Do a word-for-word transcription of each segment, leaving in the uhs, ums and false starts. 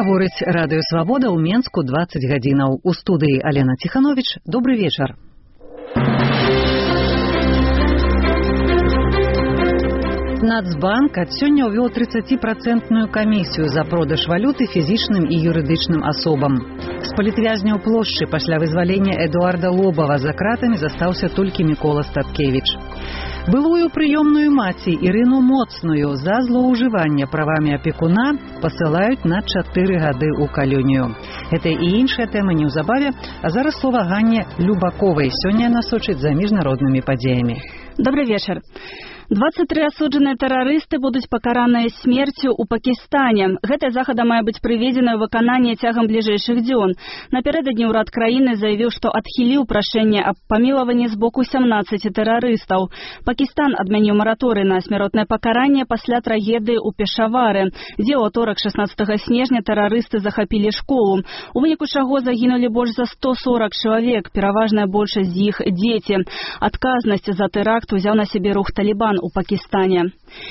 Гаворыць радыё Свабода ў Менску дваццаць гадзінаў. У студыі Алена Ціхановіч. Добры вечар. Нацбанк ад сёння ўвёў трыццаціпрацэнтную камісію за продаж валюты фізічным і юрыдычным асобам. З палітвязняў плошчы пасля вызвалення Эдуарда Лобава за кратамі застаўся толькі Мікола Статкевіч. Былую прыёмную маці Ірыну Моцную за злоўжыванне правамі апекуна пасылаюць на чатыры гады ў калонію. Гэта і іншая тэма неўзабаве, а зараз слова Ганне Любаковай. Сёння нас сочыць за міжнароднымі падзеямі. Добрый вечер. двадцать три асуджаныя тэрарысты будуць пакараныя смерцю ў Пакістане. Гэтая захада мае быць прыведзена ў выкананне цягам бліжэйшых дзён. Напярэдадні ўрад краіны заявіў, што адхіліў прашэнне аб памілаванні з боку сямнаццаці тэрарыстаў. Пакістан адмяніў мараторый на смяротнае пакаранне пасля трагедыі ў Пешавары, дзе ў аўторак шаснаццатага снежня тэрарысты захапілі школу, у выніку чаго загінулі больш за сто сорок чалавек, пераважная большасць з іх дзеці. Адказнасць за тэракт узяў на сябе рух Талібан у Пакістане.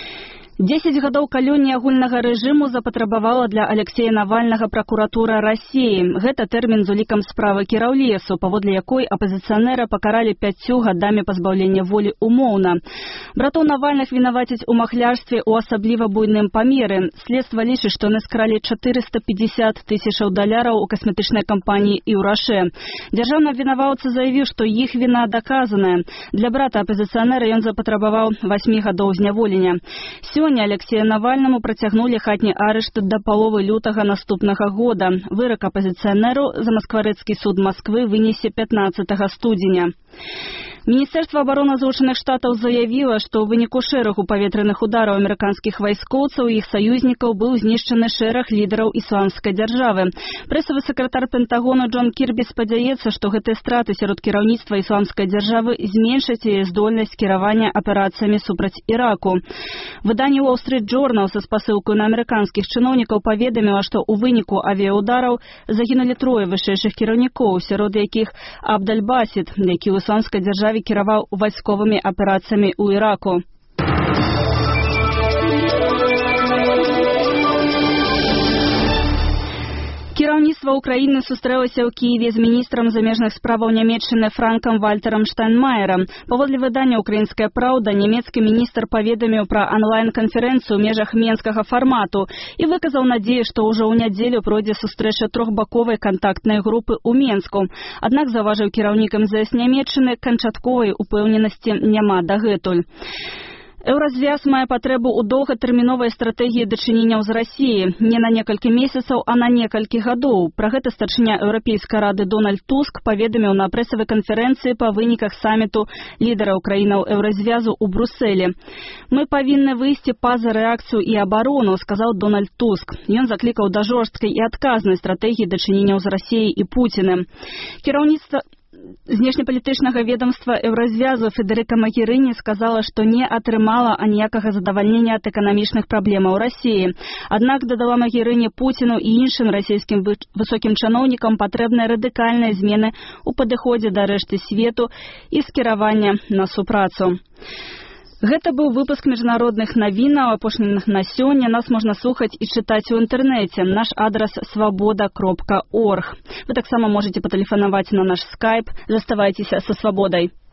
дзесяць гадоў калоніі агульнага рэжыму запатрабавала для Алексея Навальнага пракуратура Расіі. Гэта тэрмін з улікам справы кіраўлесу, паводле якой апазіцыянера пакаралі пяццю гадамі пазбаўлення волі умоўна. Братоў Навальных вінавацяць у махлярстве ў асабліва буйным памеры. Следства лічыць, што яны скралі чатырыста пятьдесят тысячаў даляраў у касметычнай кампаніі «Іўраше». Дзяржаўны абвінаваўца заявіў, што іх віна даказаная. Для брата апазіцыянера ён запатрабаваў васьмі гадоў зняволення. Сёння Алексея Навальнаму працягнулі хатні арышт да паловы лютага наступнага года. Вырак апазіцыянеру замаскварэцкі суд Масквы вынесе пятнаццатага студзеня. Міністэрства абароны Злучаных Штатаў заявіла, што ў выніку шэрагу паветраных удараў амерыканскіх вайскоўцаў і іх саюзнікаў быў знішчаны шэраг лідараў ісламскай дзяржавы. Прэсавы сакратар Пентагону Джон Кірбі спадзяецца, што гэтыя страты сярод кіраўніцтва ісламскай дзяржавы зменшаць яе здольнасць кіравання аперацыямі супраць Іраку. Выданне Wall Street Journal са спасылкаю на амерыканскіх чыноўнікаў паведаміла, што ў выніку авіяудараў загінулі трое вышэйшых кіраўнікоў, сярод якіх Абдаль-Басід, які ў ісламскай дзяржаве кіраваў вайсковымі аперацыямі ў Іраку. Кіраўніцтва ўкраіны сустрэлася ў Кіеве з міністрам замежных справаў Нямецчыны Франкам Вальтарам Штайнмаерам. Паводле выдання «Украінская праўда», нямецкі міністр паведаміў пра онлайн-канферэнцыю ў межах менскага фармату і выказаў надзею, што ўжо ў нядзелю пройдзе сустрэча трохбаковай кантактнай групы ў Менску. Аднак, заўважыў кіраўнік эм зэ эс Нямецчыны, канчатковай упэўненасці няма дагэтуль. Еўразвяз мае патрэбу ў доўгатэрміновай стратэгіі дачыненняў з Расіяй не на некалькі месяцаў, а на некалькі гадоў. Пра гэта старшыня Еўрапейскай рады Дональд Туск паведаміў на прэсавай канферэнцыі па выніках саміту лідараў краінаў Еўразвязу ў Брусэлі. «Мы павінны выйсці па-за рэакцыю і абарону», сказаў Дональд Туск. Ён заклікаў да жорсткай і адказнай стратэгіі дачыненняў з Расіяй і Пуціным. Кіраўніцтва знешнепалітычнага ведомства Еўразвязу Федэрыка Магерыні сказала, што не атрымала аніякага задавальнення ад эканамічных праблемаў Расіі. Аднак, дадала Магерыні, Пуціну і іншым расійскім высокім чыноўнікам патрэбныя радыкальныя змены ў падыходзе да рэшты свету і скіравання на супрацу. Гэта быў выпуск міжнародных навінаў, апошніх на сёння. Нас можна слухаць і чытаць у інтэрнэце. Наш адрас свабода кропка орг. Вы таксама можете патэлефанаваць на наш скайп. Заставайцеся са свабодай.